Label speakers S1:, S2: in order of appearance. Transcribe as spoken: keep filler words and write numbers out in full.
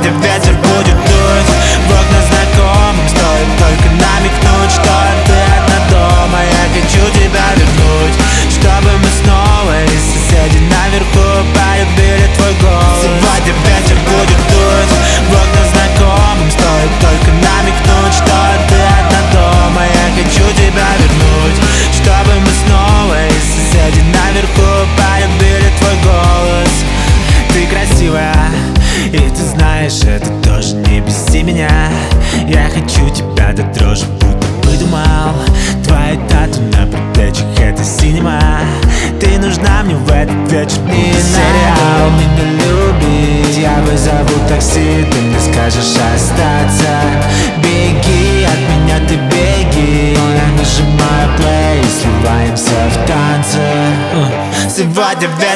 S1: Сегодня ветер будет дуть в окна знакомым. Стоит только намекнуть, что ты одна дома. Я хочу тебя вернуть, чтобы мы снова и соседи наверху полюбили твой голос. Сегодня ветер будет дуть в окна знакомым. Стоит только намекнуть, что ты одна дома. Я хочу тебя вернуть, чтобы мы снова и соседи наверху полюбили твой голос. Ты красивая, и ты знаешь, это тоже не беси меня. Я хочу тебя до дрожи, будто выдумал. Твои тату на предплечьях — это синема. Ты нужна мне в этот вечер, не сериал. Меня любить, я вызову такси, ты мне скажешь остаться. Беги от меня, ты беги. Я нажимаю плей и сливаемся в танце. Сегодня вечер